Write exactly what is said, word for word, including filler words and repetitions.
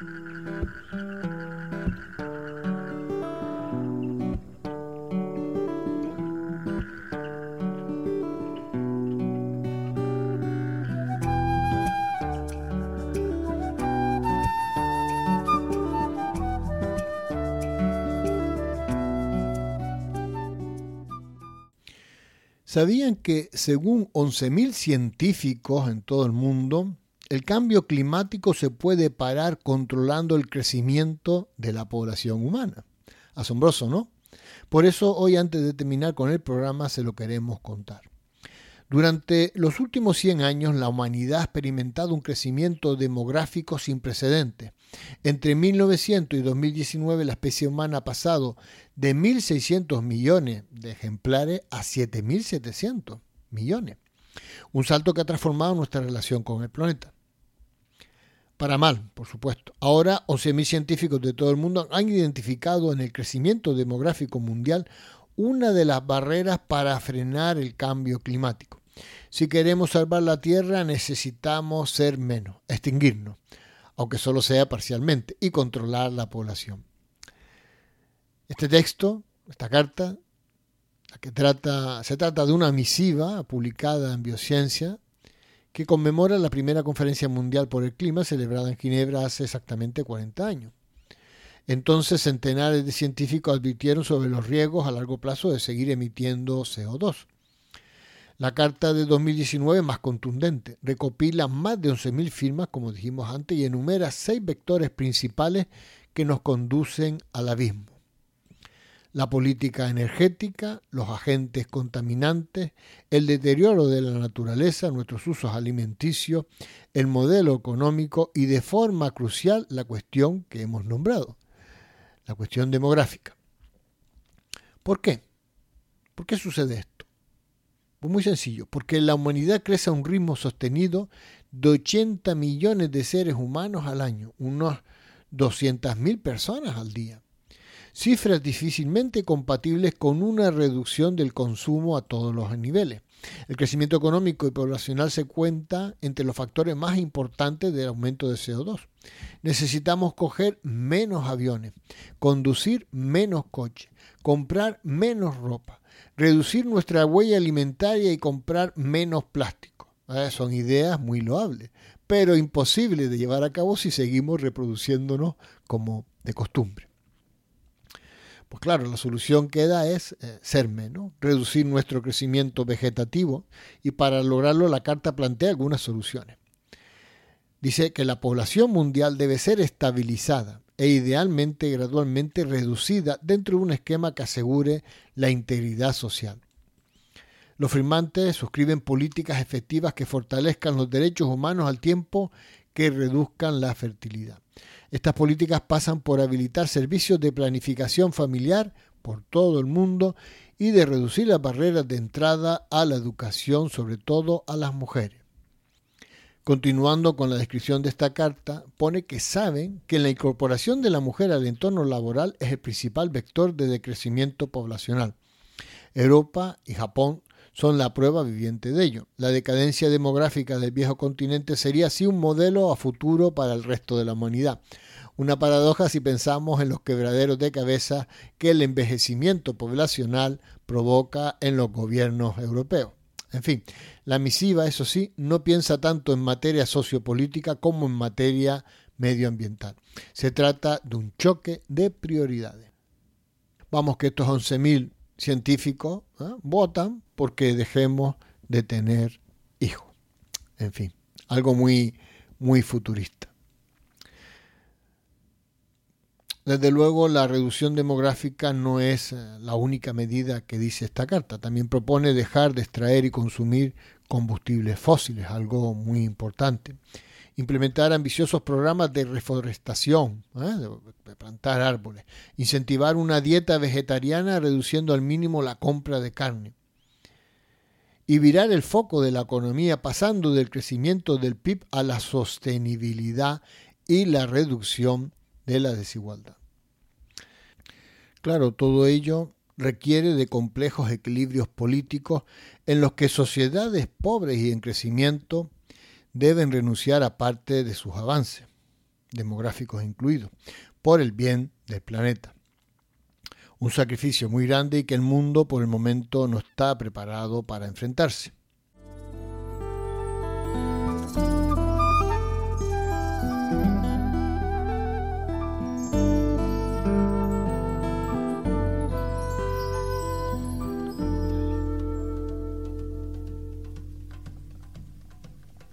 ¿Sabían que según once mil científicos en todo el mundo, el cambio climático se puede parar controlando el crecimiento de la población humana? Asombroso, ¿no? Por eso hoy, antes de terminar con el programa, se lo queremos contar. Durante los últimos cien años, la humanidad ha experimentado un crecimiento demográfico sin precedentes. Entre mil novecientos y dos mil diecinueve, la especie humana ha pasado de mil seiscientos millones de ejemplares a siete mil setecientos millones. Un salto que ha transformado nuestra relación con el planeta. Para mal, por supuesto. Ahora, once mil científicos de todo el mundo han identificado en el crecimiento demográfico mundial una de las barreras para frenar el cambio climático. Si queremos salvar la Tierra, necesitamos ser menos, extinguirnos, aunque solo sea parcialmente, y controlar la población. Este texto, esta carta, la que trata, se trata de una misiva publicada en Biociencia, que conmemora la primera conferencia mundial por el clima celebrada en Ginebra hace exactamente cuarenta años. Entonces, centenares de científicos advirtieron sobre los riesgos a largo plazo de seguir emitiendo C O dos. La carta de dos mil diecinueve es más contundente, recopila más de once mil firmas, como dijimos antes, y enumera seis vectores principales que nos conducen al abismo. La política energética, los agentes contaminantes, el deterioro de la naturaleza, nuestros usos alimenticios, el modelo económico y, de forma crucial, la cuestión que hemos nombrado, la cuestión demográfica. ¿Por qué? ¿Por qué sucede esto? Pues muy sencillo, porque la humanidad crece a un ritmo sostenido de ochenta millones de seres humanos al año, unos doscientas mil personas al día. Cifras difícilmente compatibles con una reducción del consumo a todos los niveles. El crecimiento económico y poblacional se cuenta entre los factores más importantes del aumento de C O dos. Necesitamos coger menos aviones, conducir menos coches, comprar menos ropa, reducir nuestra huella alimentaria y comprar menos plástico. Eh, son ideas muy loables, pero imposibles de llevar a cabo si seguimos reproduciéndonos como de costumbre. Pues claro, la solución que da es eh, ser menos, reducir nuestro crecimiento vegetativo, y para lograrlo la carta plantea algunas soluciones. Dice que la población mundial debe ser estabilizada e idealmente gradualmente reducida dentro de un esquema que asegure la integridad social. Los firmantes suscriben políticas efectivas que fortalezcan los derechos humanos al tiempo que reduzcan la fertilidad. Estas políticas pasan por habilitar servicios de planificación familiar por todo el mundo y de reducir las barreras de entrada a la educación, sobre todo a las mujeres. Continuando con la descripción de esta carta, pone que saben que la incorporación de la mujer al entorno laboral es el principal vector de decrecimiento poblacional. Europa y Japón son la prueba viviente de ello. La decadencia demográfica del viejo continente sería así un modelo a futuro para el resto de la humanidad. Una paradoja si pensamos en los quebraderos de cabeza que el envejecimiento poblacional provoca en los gobiernos europeos. En fin, la misiva, eso sí, no piensa tanto en materia sociopolítica como en materia medioambiental. Se trata de un choque de prioridades. Vamos, que estos once mil científicos ¿eh? votan porque dejemos de tener hijos. En fin, algo muy, muy futurista. Desde luego, la reducción demográfica no es la única medida que dice esta carta. También propone dejar de extraer y consumir combustibles fósiles, algo muy importante. Implementar ambiciosos programas de reforestación, ¿eh? de plantar árboles. Incentivar una dieta vegetariana reduciendo al mínimo la compra de carne. Y virar el foco de la economía pasando del crecimiento del P I B a la sostenibilidad y la reducción de la desigualdad. Claro, todo ello requiere de complejos equilibrios políticos en los que sociedades pobres y en crecimiento deben renunciar a parte de sus avances. demográficos incluidos, por el bien del planeta. Un sacrificio muy grande y que el mundo por el momento no está preparado para enfrentarse.